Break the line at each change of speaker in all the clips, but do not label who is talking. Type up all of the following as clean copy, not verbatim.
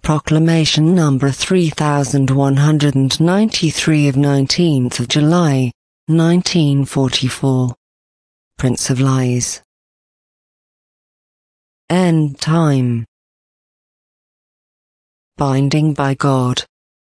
Proclamation number 3193 of 19th of July, 1944. Prince of Lies. End time. Binding by God.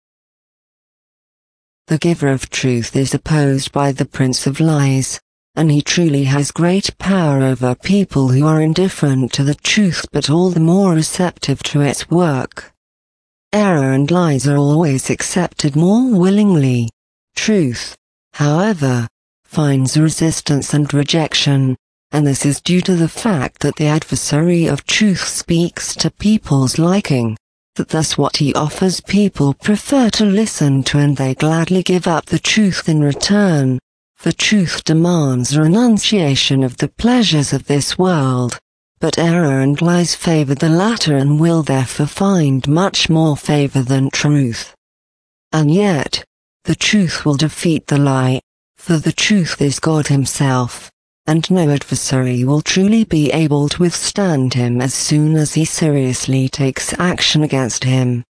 The giver of truth is opposed by the Prince of Lies, and he truly has great power over people who are indifferent to the truth but all the more receptive to its work. Error and lies are always accepted more willingly. Truth, however, finds resistance and rejection, and this is due to the fact that the adversary of truth speaks to people's liking, that thus what he offers people prefer to listen to and they gladly give up the truth in return. The truth demands renunciation of the pleasures of this world, but error and lies favor the latter and will therefore find much more favor than truth. And yet, the truth will defeat the lie, for the truth is God himself, and no adversary will truly be able to withstand him as soon as he seriously takes action against him.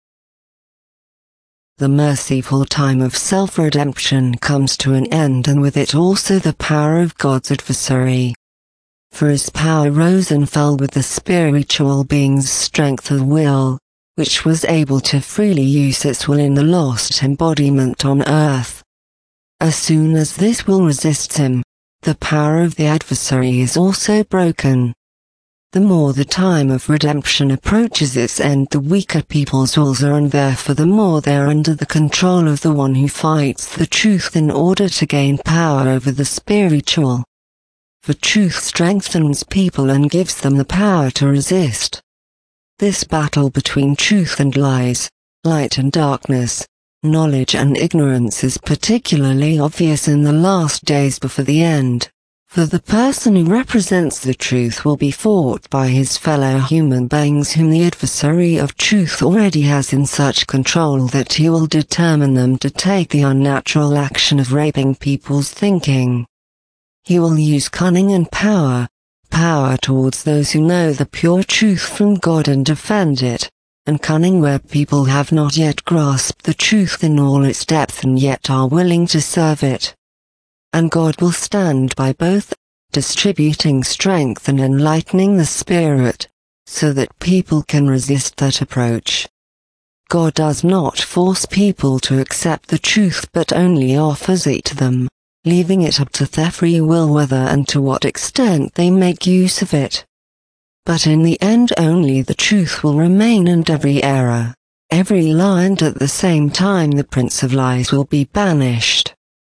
The merciful time of self-redemption comes to an end, and with it also the power of God's adversary. For his power rose and fell with the spiritual being's strength of will, which was able to freely use its will in the lost embodiment on earth. As soon as this will resists him, the power of the adversary is also broken. The more the time of redemption approaches its end, the weaker people's wills are, and therefore the more they are under the control of the one who fights the truth in order to gain power over the spiritual. For truth strengthens people and gives them the power to resist. This battle between truth and lies, light and darkness, knowledge and ignorance is particularly obvious in the last days before the end. For the person who represents the truth will be fought by his fellow human beings whom the adversary of truth already has in such control that he will determine them to take the unnatural action of raping people's thinking. He will use cunning and power towards those who know the pure truth from God and defend it, and cunning where people have not yet grasped the truth in all its depth and yet are willing to serve it. And God will stand by both, distributing strength and enlightening the spirit, so that people can resist that approach. God does not force people to accept the truth but only offers it to them, leaving it up to their free will whether and to what extent they make use of it. But in the end only the truth will remain, and every error, every lie, and at the same time the Prince of Lies will be banished.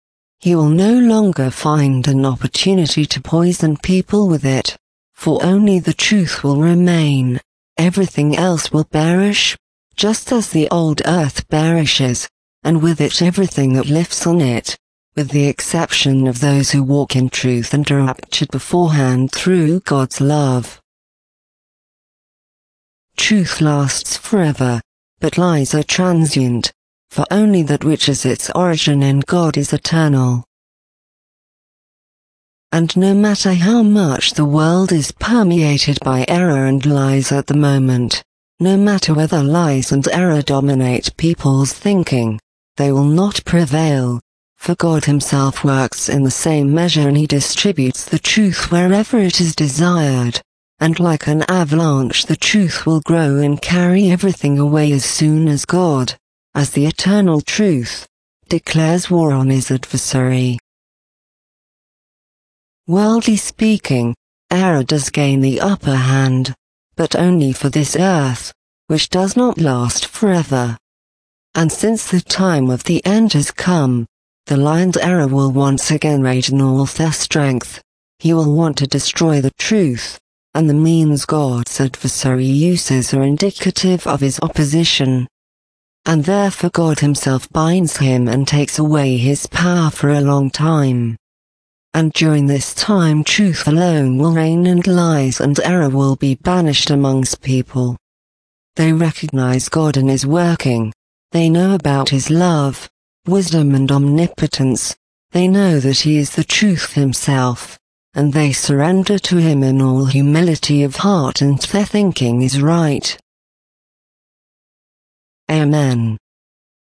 He will no longer find an opportunity to poison people with it, for only the truth will remain. Everything else will perish, just as the old earth perishes, and with it everything that lives on it, with the exception of those who walk in truth and are raptured beforehand through God's love. Truth lasts forever, but lies are transient, for only that which is its origin in God is eternal. And no matter how much the world is permeated by error and lies at the moment, no matter whether lies and error dominate people's thinking, they will not prevail, for God himself works in the same measure and he distributes the truth wherever it is desired, and like an avalanche the truth will grow and carry everything away as soon as God, as the eternal truth, declares war on his adversary. Worldly speaking, error does gain the upper hand, but only for this earth, which does not last forever. And since the time of the end has come, the lie and error will once again rage in all their strength. He will want to destroy the truth, and the means God's adversary uses are indicative of his opposition. And therefore God himself binds him and takes away his power for a long time. And during this time truth alone will reign and lies and error will be banished amongst people. They recognize God and his working, they know about his love, wisdom and omnipotence, they know that he is the truth himself, and they surrender to him in all humility of heart and their thinking is right. Amen.